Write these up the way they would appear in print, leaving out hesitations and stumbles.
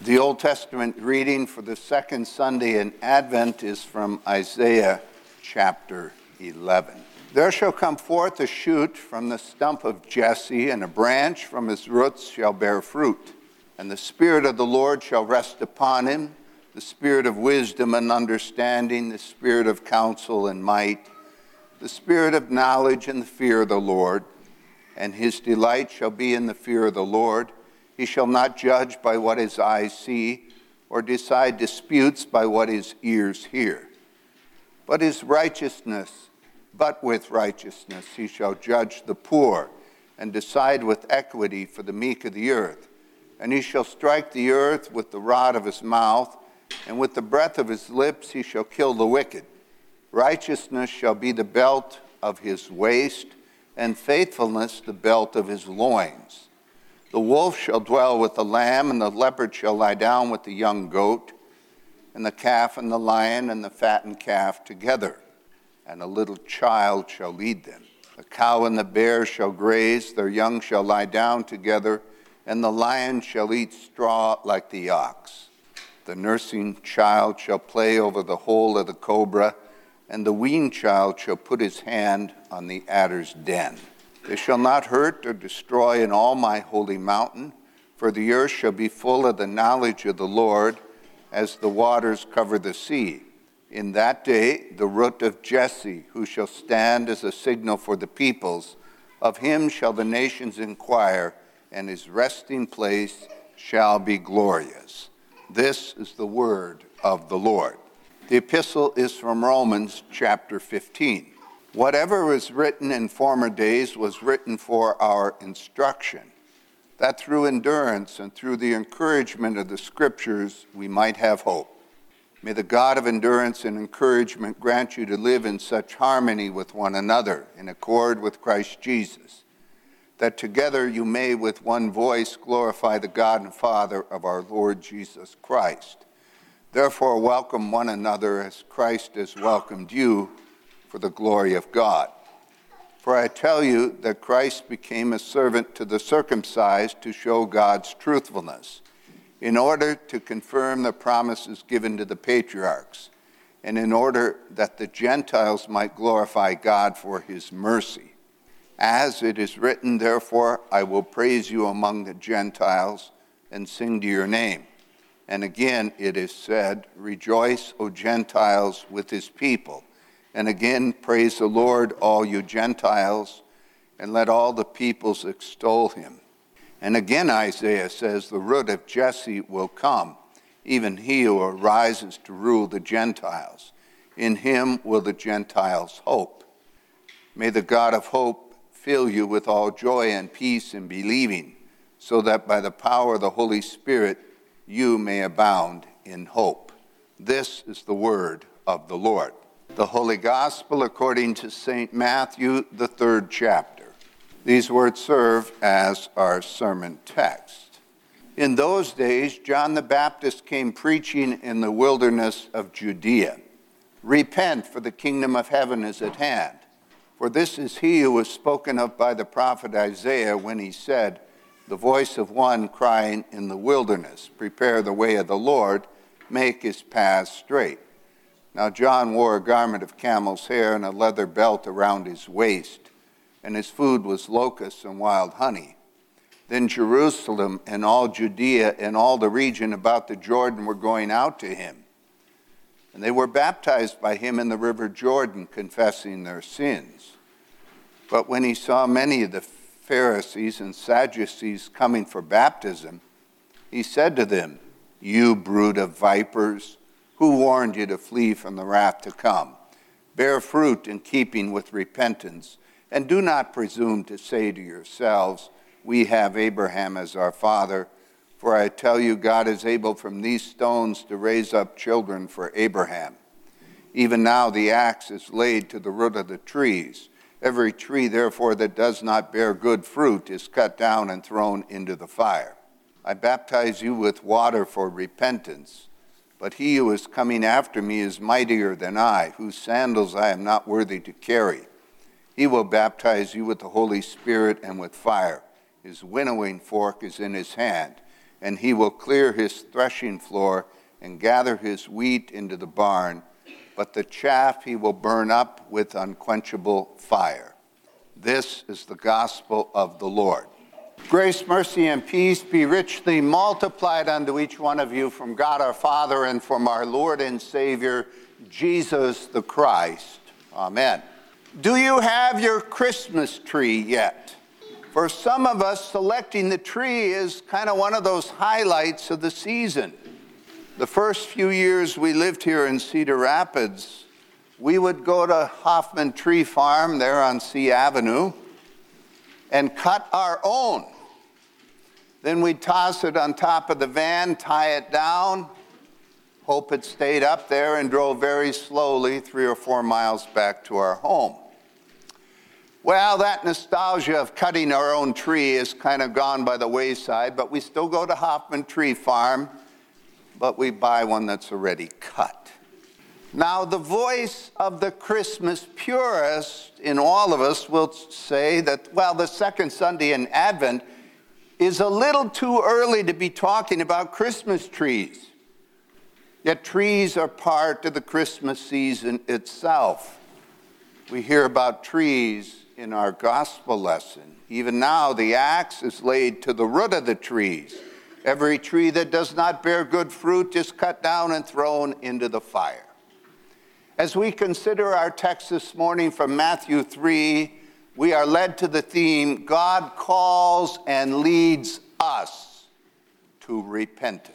The Old Testament reading for the second Sunday in Advent is from Isaiah chapter 11. There shall come forth a shoot from the stump of Jesse, and a branch from his roots shall bear fruit. And the Spirit of the Lord shall rest upon him, the Spirit of wisdom and understanding, the Spirit of counsel and might, the Spirit of knowledge and the fear of the Lord. And his delight shall be in the fear of the Lord. He shall not judge by what his eyes see, or decide disputes by what his ears hear. But with righteousness he shall judge the poor, and decide with equity for the meek of the earth. And he shall strike the earth with the rod of his mouth, and with the breath of his lips he shall kill the wicked. Righteousness shall be the belt of his waist, and faithfulness the belt of his loins. The wolf shall dwell with the lamb, and the leopard shall lie down with the young goat, and the calf and the lion and the fattened calf together, and a little child shall lead them. The cow and the bear shall graze, their young shall lie down together, and the lion shall eat straw like the ox. The nursing child shall play over the hole of the cobra, and the weaned child shall put his hand on the adder's den. They shall not hurt or destroy in all my holy mountain, for the earth shall be full of the knowledge of the Lord, as the waters cover the sea. In that day the root of Jesse, who shall stand as a signal for the peoples, of him shall the nations inquire, and his resting place shall be glorious. This is the word of the Lord. The epistle is from Romans chapter 15. Whatever was written in former days was written for our instruction, that through endurance and through the encouragement of the Scriptures we might have hope. May the God of endurance and encouragement grant you to live in such harmony with one another, in accord with Christ Jesus, that together you may with one voice glorify the God and Father of our Lord Jesus Christ. Therefore welcome one another as Christ has welcomed you, for the glory of God. For I tell you that Christ became a servant to the circumcised to show God's truthfulness, in order to confirm the promises given to the patriarchs, and in order that the Gentiles might glorify God for his mercy. As it is written, therefore, I will praise you among the Gentiles and sing to your name. And again it is said, rejoice, O Gentiles, with his people. And again, praise the Lord, all you Gentiles, and let all the peoples extol him. And again, Isaiah says, the root of Jesse will come, even he who arises to rule the Gentiles. In him will the Gentiles hope. May the God of hope fill you with all joy and peace in believing, so that by the power of the Holy Spirit you may abound in hope. This is the word of the Lord. The Holy Gospel according to St. Matthew, the 3rd chapter. These words serve as our sermon text. In those days, John the Baptist came preaching in the wilderness of Judea. Repent, for the kingdom of heaven is at hand. For this is he who was spoken of by the prophet Isaiah when he said, the voice of one crying in the wilderness, prepare the way of the Lord, make his paths straight. Now John wore a garment of camel's hair and a leather belt around his waist, and his food was locusts and wild honey. Then Jerusalem and all Judea and all the region about the Jordan were going out to him. And they were baptized by him in the river Jordan, confessing their sins. But when he saw many of the Pharisees and Sadducees coming for baptism, he said to them, you brood of vipers, who warned you to flee from the wrath to come? Bear fruit in keeping with repentance, and do not presume to say to yourselves, we have Abraham as our father, for I tell you, God is able from these stones to raise up children for Abraham. Even now the axe is laid to the root of the trees. Every tree, therefore, that does not bear good fruit is cut down and thrown into the fire. I baptize you with water for repentance, but he who is coming after me is mightier than I, whose sandals I am not worthy to carry. He will baptize you with the Holy Spirit and with fire. His winnowing fork is in his hand, and he will clear his threshing floor and gather his wheat into the barn, but the chaff he will burn up with unquenchable fire. This is the gospel of the Lord. Grace, mercy, and peace be richly multiplied unto each one of you from God our Father and from our Lord and Savior, Jesus the Christ. Amen. Do you have your Christmas tree yet? For some of us, selecting the tree is kind of one of those highlights of the season. The first few years we lived here in Cedar Rapids, we would go to Hoffman Tree Farm there on C Avenue and cut our own. Then we'd toss it on top of the van, tie it down, hope it stayed up there, and drove very slowly 3 or 4 miles back to our home. Well, that nostalgia of cutting our own tree is kind of gone by the wayside, but we still go to Hoffman Tree Farm, but we buy one that's already cut. Now, the voice of the Christmas purist in all of us will say that, well, the second Sunday in Advent is a little too early to be talking about Christmas trees. Yet trees are part of the Christmas season itself. We hear about trees in our gospel lesson. Even now, the axe is laid to the root of the trees. Every tree that does not bear good fruit is cut down and thrown into the fire. As we consider our text this morning from Matthew 3, we are led to the theme, God calls and leads us to repentance.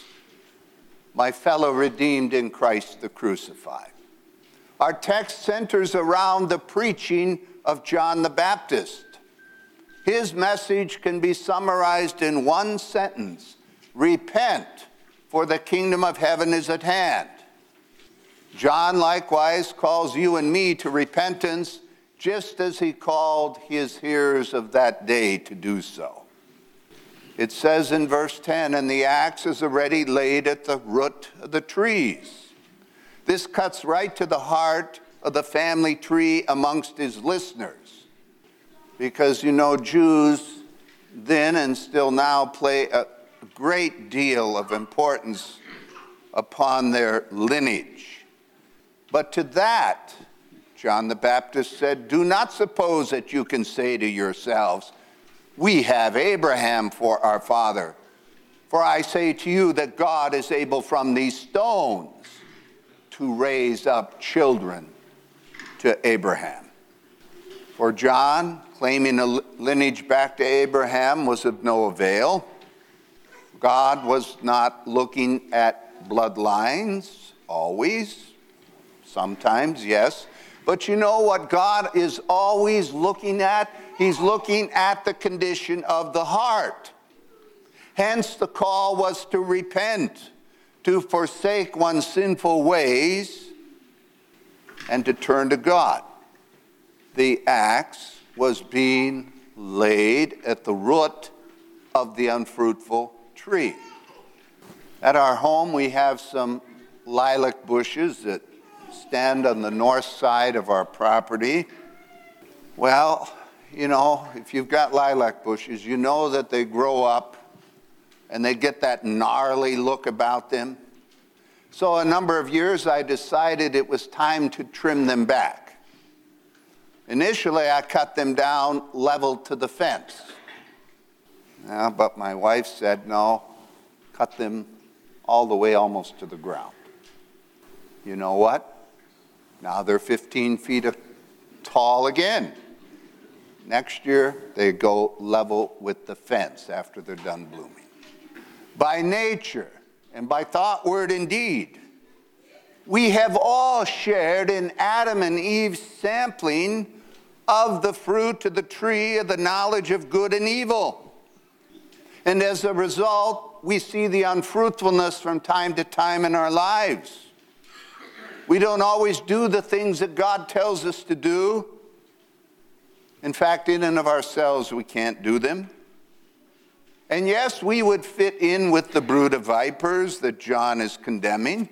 My fellow redeemed in Christ the crucified. Our text centers around the preaching of John the Baptist. His message can be summarized in one sentence: repent, for the kingdom of heaven is at hand. John likewise calls you and me to repentance, just as he called his hearers of that day to do so. It says in verse 10, and the axe is already laid at the root of the trees. This cuts right to the heart of the family tree amongst his listeners. Because, you know, Jews then and still now play a great deal of importance upon their lineage. But to that, John the Baptist said, do not suppose that you can say to yourselves, we have Abraham for our father. For I say to you that God is able from these stones to raise up children to Abraham. For John, claiming a lineage back to Abraham was of no avail. God was not looking at bloodlines always. Sometimes, yes. But you know what God is always looking at? He's looking at the condition of the heart. Hence, the call was to repent, to forsake one's sinful ways, and to turn to God. The axe was being laid at the root of the unfruitful tree. At our home, we have some lilac bushes that stand on the north side of our property. Well, you know, if you've got lilac bushes, you know that they grow up and they get that gnarly look about them. So a number of years I decided it was time to trim them back. Initially, I cut them down level to the fence. But my wife said, no, cut them all the way almost to the ground. You know what? Now they're 15 feet tall again. Next year, they go level with the fence after they're done blooming. By nature and by thought, word, and deed, we have all shared in Adam and Eve's sampling of the fruit of the tree of the knowledge of good and evil. And as a result, we see the unfruitfulness from time to time in our lives. We don't always do the things that God tells us to do. In fact, in and of ourselves, we can't do them. And yes, we would fit in with the brood of vipers that John is condemning.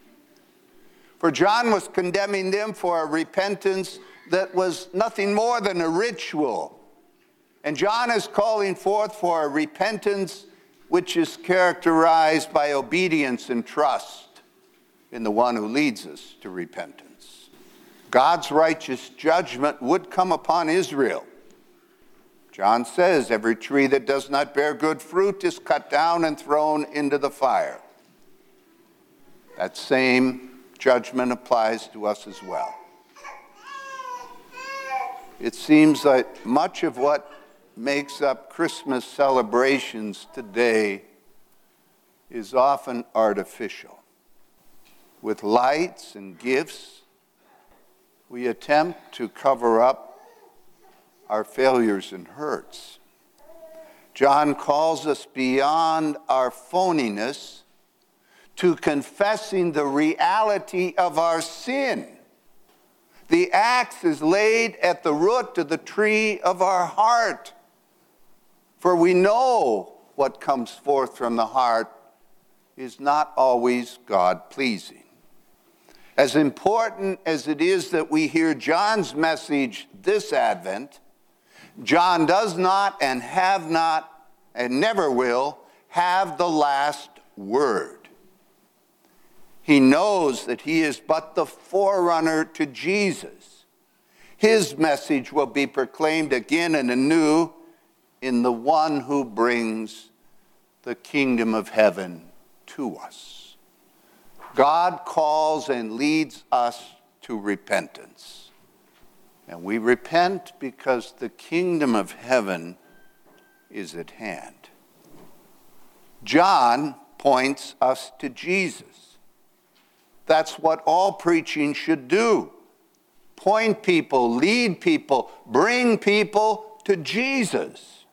For John was condemning them for a repentance that was nothing more than a ritual. And John is calling forth for a repentance which is characterized by obedience and trust in the one who leads us to repentance. God's righteous judgment would come upon Israel. John says, every tree that does not bear good fruit is cut down and thrown into the fire. That same judgment applies to us as well. It seems like much of what makes up Christmas celebrations today is often artificial. With lights and gifts, we attempt to cover up our failures and hurts. John calls us beyond our phoniness to confessing the reality of our sin. The axe is laid at the root of the tree of our heart, for we know what comes forth from the heart is not always God-pleasing. As important as it is that we hear John's message this Advent, John does not and have not and never will have the last word. He knows that he is but the forerunner to Jesus. His message will be proclaimed again and anew in the one who brings the kingdom of heaven to us. God calls and leads us to repentance. And we repent because the kingdom of heaven is at hand. John points us to Jesus. That's what all preaching should do. Point people, lead people, bring people to Jesus.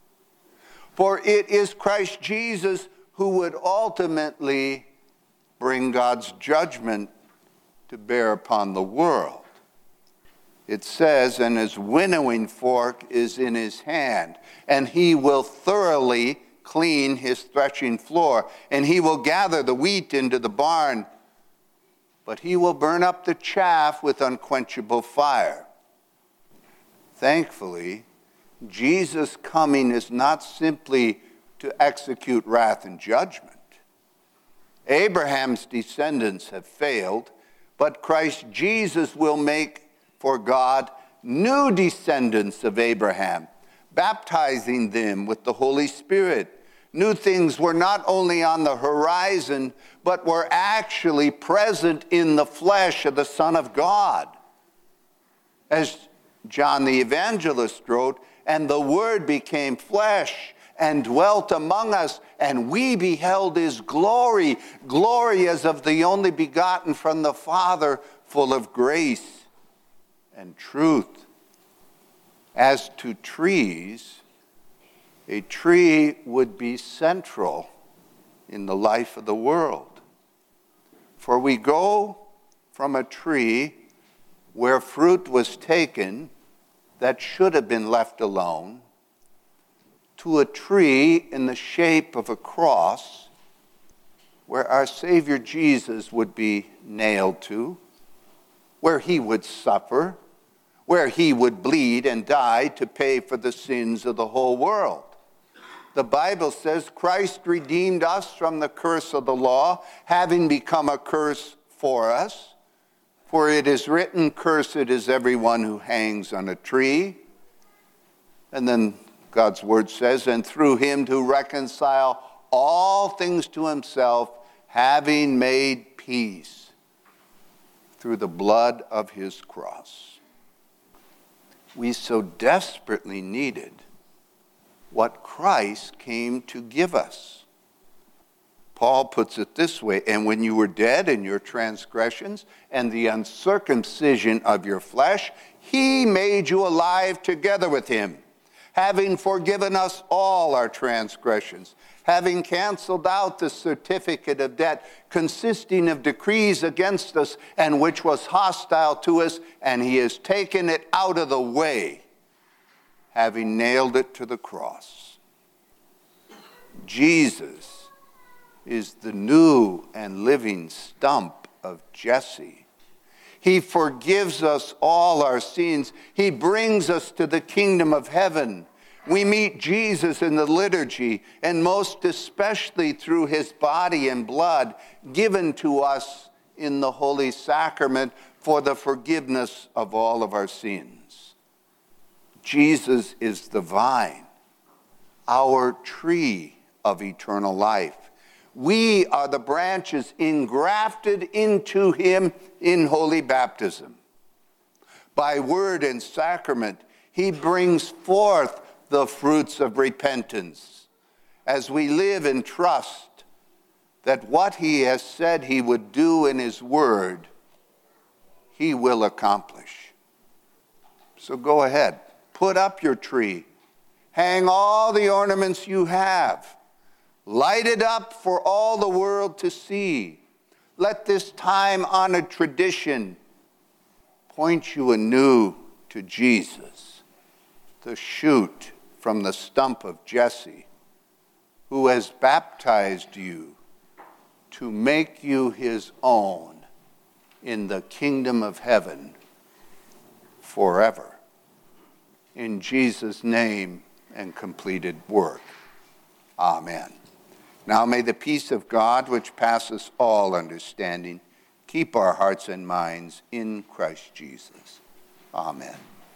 For it is Christ Jesus who would ultimately bring God's judgment to bear upon the world. It says, and his winnowing fork is in his hand, and he will thoroughly clean his threshing floor, and he will gather the wheat into the barn, but he will burn up the chaff with unquenchable fire. Thankfully, Jesus' coming is not simply to execute wrath and judgment. Abraham's descendants have failed, but Christ Jesus will make for God new descendants of Abraham, baptizing them with the Holy Spirit. New things were not only on the horizon, but were actually present in the flesh of the Son of God. As John the Evangelist wrote, and the Word became flesh and dwelt among us, and we beheld his glory, glory as of the only begotten from the Father, full of grace and truth. As to trees, a tree would be central in the life of the world. For we go from a tree where fruit was taken that should have been left alone to a tree in the shape of a cross where our Savior Jesus would be nailed to, where he would suffer, where he would bleed and die to pay for the sins of the whole world. The Bible says Christ redeemed us from the curse of the law, having become a curse for us. For it is written, cursed is everyone who hangs on a tree. And then God's word says, and through him to reconcile all things to himself, having made peace through the blood of his cross. We so desperately needed what Christ came to give us. Paul puts it this way, and when you were dead in your transgressions and the uncircumcision of your flesh, he made you alive together with him, having forgiven us all our transgressions, having canceled out the certificate of debt consisting of decrees against us and which was hostile to us, and he has taken it out of the way, having nailed it to the cross. Jesus is the new and living stump of Jesse. He forgives us all our sins. He brings us to the kingdom of heaven, We meet Jesus in the liturgy, and most especially through his body and blood given to us in the Holy Sacrament for the forgiveness of all of our sins. Jesus is the vine, our tree of eternal life. We are the branches engrafted into him in holy baptism. By word and sacrament, he brings forth the fruits of repentance as we live and trust that what he has said he would do in his word, he will accomplish. So go ahead, put up your tree, hang all the ornaments you have, light it up for all the world to see. Let this time-honored tradition point you anew to Jesus, the shoot from the stump of Jesse, who has baptized you to make you his own in the kingdom of heaven forever. In Jesus' name and completed work. Amen. Now may the peace of God, which passes all understanding, keep our hearts and minds in Christ Jesus. Amen.